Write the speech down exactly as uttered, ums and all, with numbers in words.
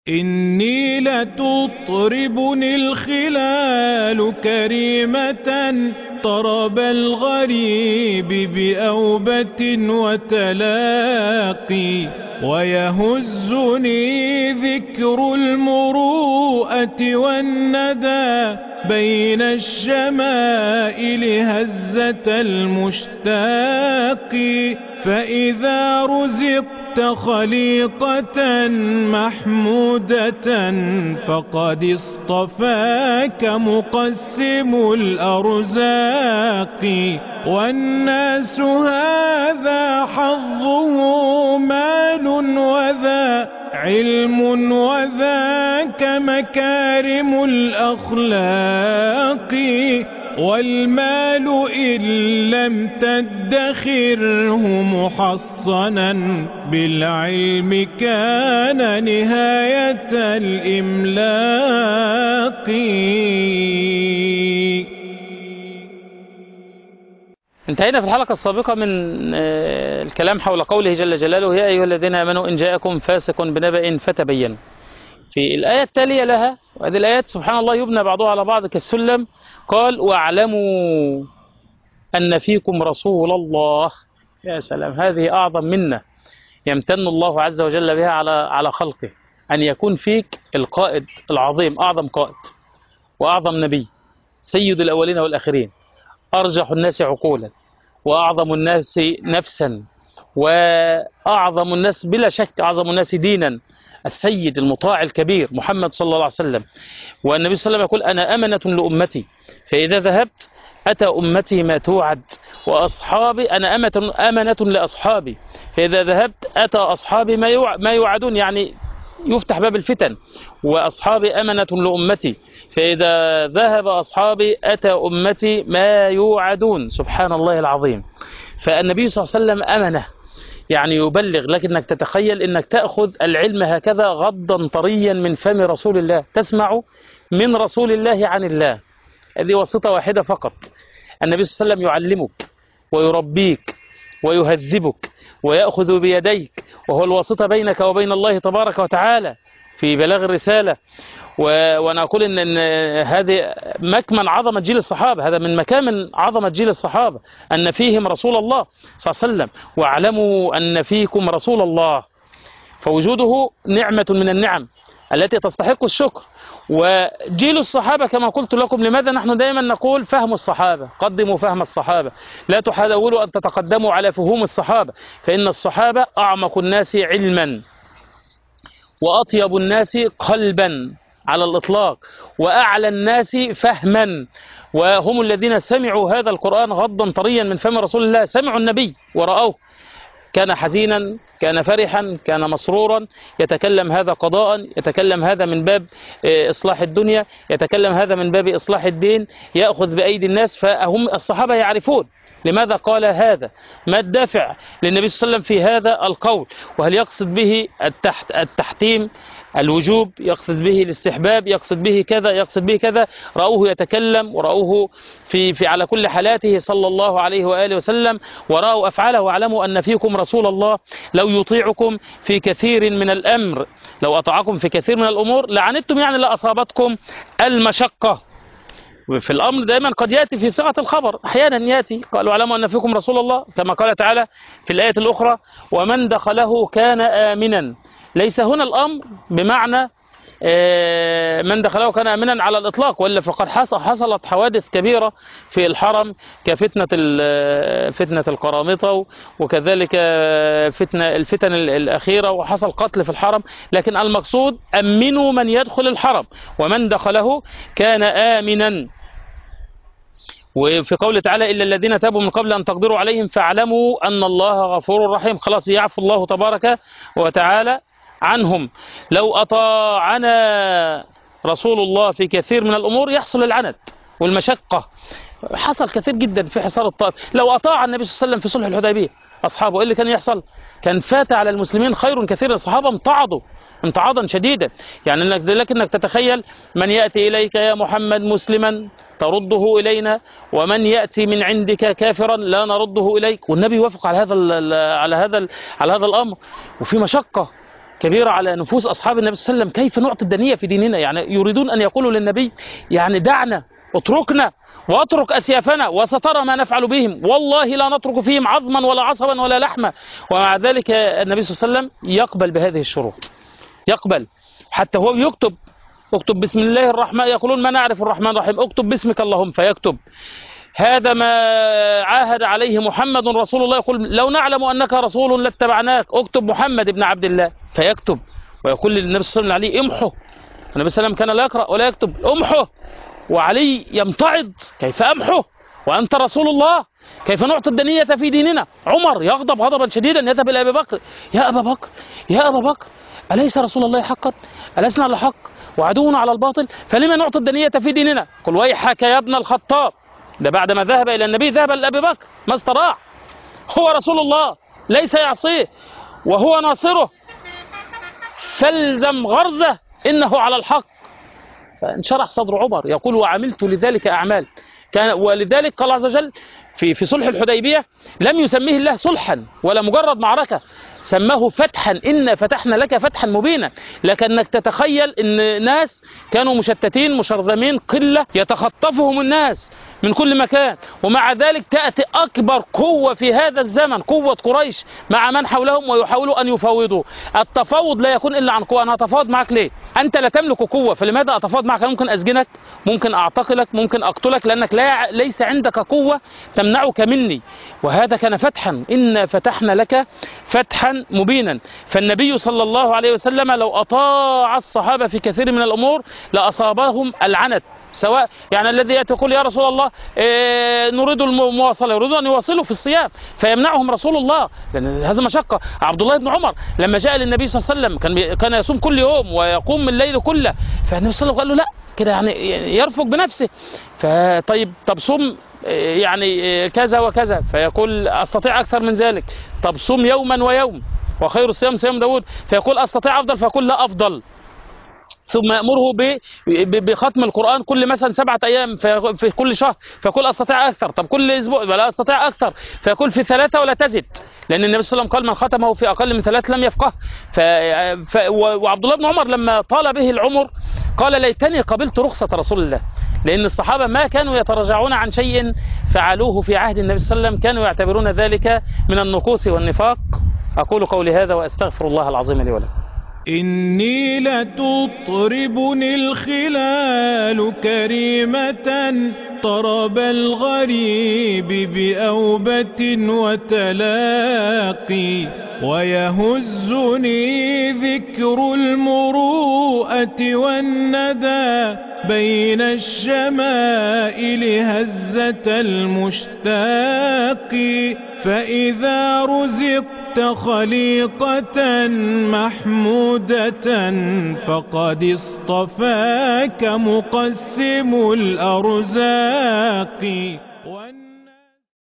إني لتطربني الخلال كريمة طرب الغريب بأوبة وتلاقي، ويهزني ذكر المروءة والندى بين الشمائل هزة المشتاق. فإذا رزقت خليقة محمودة فقد اصطفاك مقسم الأرزاق. والناس هذا حظه مال وذا علم وذاك مكارم الأخلاق. والمال إن لم تدخره محصنا بالعلم كان نهاية الإملاق. انتهينا في الحلقة السابقة من الكلام حول قوله جل جلاله: يا أيها الذين آمنوا إن جاءكم فاسق بنبأ فتبينوا. في الآية التالية لها، وهذه الآيات سبحان الله يبنى بعضها على بعض كالسلم، قال: واعلموا أن فيكم رسول الله. يا سلام، هذه أعظم منة يمتن الله عز وجل بها على على خلقه، أن يكون فيك القائد العظيم، أعظم قائد وأعظم نبي، سيد الأولين والآخرين، أرجح الناس عقولا وأعظم الناس نفسا وأعظم الناس بلا شك أعظم الناس دينا، السيد المطاع الكبير محمد صلى الله عليه وسلم. والنبي صلى الله عليه وسلم يقول: أنا أمنة لأمتي فإذا ذهبت أتى أمتي ما توعد، وأصحابي أنا أمنة أمنة لأصحابي فإذا ذهبت أتى أصحابي ما ما يوعدون، يعني يفتح باب الفتن. وأصحابي أمنة لأمتي فإذا ذهب أصحابي أتى أمتي ما يوعدون. سبحان الله العظيم. فالنبي صلى الله عليه وسلم أمنة، يعني يبلغ، لكنك تتخيل أنك تأخذ العلم هكذا غضا طريا من فم رسول الله، تسمع من رسول الله عن الله. هذه واسطة واحدة فقط. النبي صلى الله عليه وسلم يعلمك ويربيك ويهذبك ويأخذ بيديك، وهو الواسطة بينك وبين الله تبارك وتعالى في بلاغ الرسالة. وأنا أقول إن, إن هذه مكمن عظمة جيل الصحابة، هذا من مكامن عظمة جيل الصحابة أن فيهم رسول الله صلى الله عليه وسلم. واعلموا أن فيكم رسول الله، فوجوده نعمة من النعم التي تستحق الشكر. وجيل الصحابة كما قلت لكم، لماذا نحن دائما نقول فهم الصحابة، قدموا فهم الصحابة، لا تحاولوا أن تتقدموا على فهوم الصحابة، فإن الصحابة أعمق الناس علما وأطيب الناس قلبا على الإطلاق وأعلى الناس فهما، وهم الذين سمعوا هذا القرآن غضا طريا من فم رسول الله، سمعوا النبي ورأوه، كان حزينا، كان فرحا، كان مسرورا، يتكلم هذا قضاء، يتكلم هذا من باب إصلاح الدنيا، يتكلم هذا من باب إصلاح الدين، يأخذ بأيدي الناس. فهم الصحابة يعرفون لماذا قال هذا، ما الدافع للنبي صلى الله عليه وسلم في هذا القول، وهل يقصد به التحت التحتيم الوجوب، يقصد به الاستحباب، يقصد به كذا، يقصد به كذا. رأوه يتكلم ورأوه في, في على كل حالاته صلى الله عليه وآله وسلم، ورأوا أفعاله. واعلموا أن فيكم رسول الله لو يطيعكم في كثير من الأمر، لو أطاعكم في كثير من الأمور لعنتم، يعني لأصابتكم المشقة. في الأمر دائما قد يأتي في صيغة الخبر، أحيانا يأتي قالوا اعلموا أن فيكم رسول الله، كما قال تعالى في الآية الأخرى: ومن دخله كان آمنا. ليس هنا الأمر بمعنى من دخله كان آمنا على الإطلاق، وإلا فقد حصلت حوادث كبيرة في الحرم كفتنة فتنة القرامطة، وكذلك فتنة الفتن الأخيرة، وحصل قتل في الحرم. لكن المقصود أمنوا من يدخل الحرم، ومن دخله كان آمنا. وفي قوله تعالى: إلا الذين تابوا من قبل أن تقدروا عليهم فاعلموا أن الله غفور رحيم. خلاص يعفو الله تبارك وتعالى عنهم. لو أطاعنا رسول الله في كثير من الأمور يحصل العنت والمشقة، حصل كثير جدا في حصار الطائف. لو أطاع النبي صلى الله عليه وسلم في صلح الحديبية أصحابه، إيه اللي كان يحصل؟ كان فات على المسلمين خير كثير. الصحابة امتعضوا امتعاضا شديدا، يعني لكنك تتخيل من يأتي إليك يا محمد مسلما ترده إلينا، ومن يأتي من عندك كافرا لا نرده إليك. والنبي يوافق على هذا على هذا على هذا الأمر، وفي مشقة كبيرة على نفوس أصحاب النبي صلى الله عليه وسلم. كيف نعطي الدنية في ديننا؟ يعني يريدون أن يقولوا للنبي يعني دعنا، اتركنا واترك أسيافنا وسترى ما نفعل بهم، والله لا نترك فيهم عظما ولا عصبا ولا لحما. ومع ذلك النبي صلى الله عليه وسلم يقبل بهذه الشروط، يقبل. حتى هو يكتب، اكتب بسم الله الرحمن، يقولون ما نعرف الرحمن الرحيم، اكتب باسمك اللهم، فيكتب. هذا ما عاهد عليه محمد رسول الله، يقول لو نعلم أنك رسول لاتبعناك، اكتب محمد بن عبد الله، فيكتب. ويقول للنبي صلى الله عليه وسلم علي امحو، النبي صلى الله عليه وسلم كان لا يقرأ ولا يكتب، امحو. وعلي يمتعض، كيف امحو وأنت رسول الله؟ كيف نعطي الدنية في ديننا؟ عمر يغضب غضبا شديدا، يذهب إلى أبي بكر، يا أبا بكر يا أبا بكر أليس رسول الله حقا؟ ألسنا على الحق وعدونا على الباطل؟ فلما نعطي الدنية في ديننا؟ قل ويحك يا ابن الخطاب. ده بعد ما ذهب إلى النبي ذهب لأبي بكر ما استطاع، هو رسول الله ليس يعصيه وهو ناصره، فالزم غرزه إنه على الحق. فانشرح صدر عمر، يقول وعملت لذلك أعمال كان، ولذلك قال عز وجل في في صلح الحديبية لم يسميه الله صلحا ولا مجرد معركة، سماه فتحا، إنا فتحنا لك فتحا مبينا. لكنك تتخيل ان ناس كانوا مشتتين مشرذمين قلة يتخطفهم الناس من كل مكان، ومع ذلك تأتي أكبر قوة في هذا الزمن قوة قريش مع من حولهم ويحاولوا أن يفاوضوا. التفاوض لا يكون إلا عن قوة. أنا أتفاوض معك ليه؟ أنت لا تملك قوة، فلماذا أتفاوض معك؟ ممكن أسجنك، ممكن أعتقلك، ممكن أقتلك، لأنك لا ليس عندك قوة تمنعك مني. وهذا كان فتحا، إنا فتحنا لك فتحا مبينا. فالنبي صلى الله عليه وسلم لو أطاع الصحابة في كثير من الأمور لأصابهم العنت، سواء يعني الذي يأتي يقول يا رسول الله إيه نريد المواصلة، يريدون أن يواصلوا في الصيام فيمنعهم رسول الله، لأن هذا مشقة. عبد الله بن عمر لما جاء للنبي صلى الله عليه وسلم كان كان يصوم كل يوم ويقوم من الليل كله، فالنبي صلى الله عليه وسلم قال له لا كده يعني يرفق بنفسه، فطيب طب صوم يعني كذا وكذا، فيقول أستطيع أكثر من ذلك. طب صوم يوما ويوم وخير الصيام صيام داود، فيقول أستطيع أفضل، فيقول لا أفضل. ثم يأمره بختم القرآن كل مثلا سبعة أيام في كل شهر، فيقول أستطيع أكثر. طب كل أسبوع ولا أستطيع أكثر، فيقول في ثلاثة ولا تزد، لأن النبي صلى الله عليه وسلم قال من ختمه في أقل من ثلاث لم يفقه. ف... ف... وعبد الله بن عمر لما طال به العمر قال ليتني قبلت رخصة رسول الله، لأن الصحابة ما كانوا يتراجعون عن شيء فعلوه في عهد النبي صلى الله عليه وسلم، كانوا يعتبرون ذلك من النقوص والنفاق. أقول قولي هذا وأستغفر الله العظيم لي ولكم. إني لتطربني الخلال كريمة طرب الغريب بأوبة وتلاقي، ويهزني ذكر المروءة والندى بين الشمائل هزة المشتاق. فإذا رزقت خليقة محمودة فقد اصطفاك مقسم الأرزاق.